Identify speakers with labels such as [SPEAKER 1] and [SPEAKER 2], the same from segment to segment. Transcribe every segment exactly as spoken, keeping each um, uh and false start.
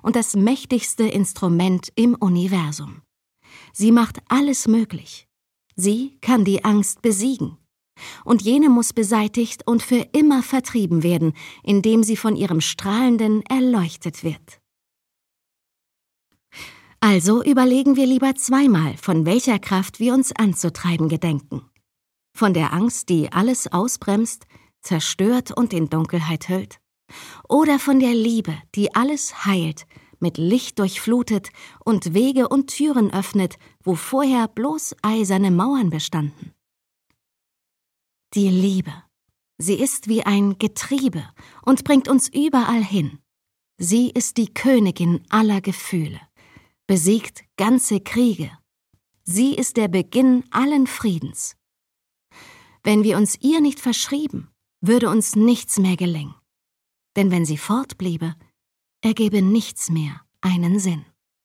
[SPEAKER 1] und das mächtigste Instrument im Universum. Sie macht alles möglich. Sie kann die Angst besiegen. Und jene muss beseitigt und für immer vertrieben werden, indem sie von ihrem Strahlenden erleuchtet wird. Also überlegen wir lieber zweimal, von welcher Kraft wir uns anzutreiben gedenken. Von der Angst, die alles ausbremst, zerstört und in Dunkelheit hüllt? Oder von der Liebe, die alles heilt, mit Licht durchflutet und Wege und Türen öffnet, wo vorher bloß eiserne Mauern bestanden? Die Liebe. Sie ist wie ein Getriebe und bringt uns überall hin. Sie ist die Königin aller Gefühle, besiegt ganze Kriege. Sie ist der Beginn allen Friedens. Wenn wir uns ihr nicht verschrieben, würde uns nichts mehr gelingen. Denn wenn sie fortbliebe, ergäbe nichts mehr einen Sinn.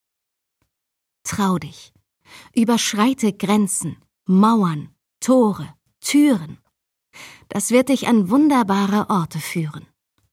[SPEAKER 1] Trau dich, überschreite Grenzen, Mauern, Tore, Türen. Das wird dich an wunderbare Orte führen.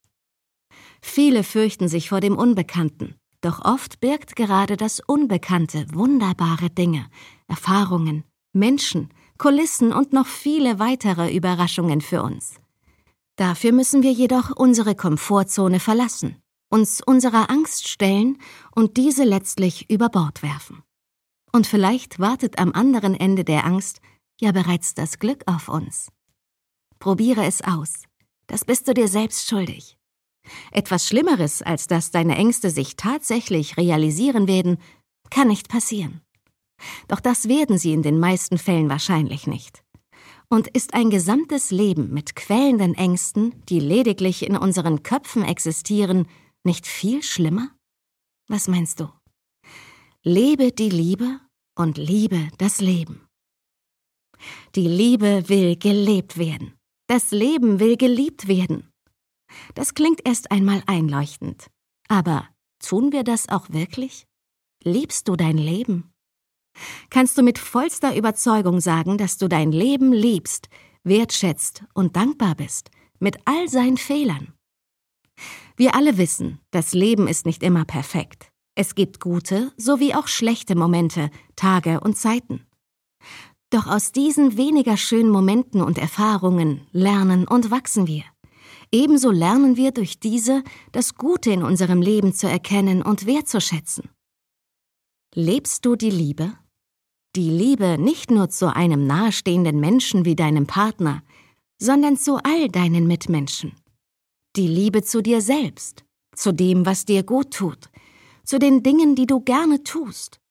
[SPEAKER 1] Viele fürchten sich vor dem Unbekannten, doch oft birgt gerade das Unbekannte wunderbare Dinge, Erfahrungen, Menschen, Kulissen und noch viele weitere Überraschungen für uns. Dafür müssen wir jedoch unsere Komfortzone verlassen, uns unserer Angst stellen und diese letztlich über Bord werfen. Und vielleicht wartet am anderen Ende der Angst ja bereits das Glück auf uns. Probiere es aus, das bist du dir selbst schuldig. Etwas Schlimmeres, als dass deine Ängste sich tatsächlich realisieren werden, kann nicht passieren. Doch das werden sie in den meisten Fällen wahrscheinlich nicht. Und ist ein gesamtes Leben mit quälenden Ängsten, die lediglich in unseren Köpfen existieren, nicht viel schlimmer? Was meinst du? Lebe die Liebe und liebe das Leben. Die Liebe will gelebt werden. Das Leben will geliebt werden. Das klingt erst einmal einleuchtend. Aber tun wir das auch wirklich? Liebst du dein Leben? Kannst du mit vollster Überzeugung sagen, dass du dein Leben liebst, wertschätzt und dankbar bist, mit all seinen Fehlern? Wir alle wissen, das Leben ist nicht immer perfekt. Es gibt gute sowie auch schlechte Momente, Tage und Zeiten. Doch aus diesen weniger schönen Momenten und Erfahrungen lernen und wachsen wir. Ebenso lernen wir durch diese, das Gute in unserem Leben zu erkennen und wertzuschätzen. Lebst du die Liebe? Die Liebe nicht nur zu einem nahestehenden Menschen wie deinem Partner, sondern zu all deinen Mitmenschen. Die Liebe zu dir selbst, zu dem, was dir gut tut, zu den Dingen, die du gerne tust